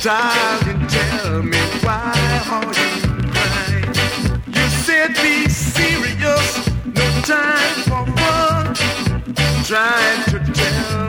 Darling, tell me why are you crying? You said be serious, no time for fun. Trying to tell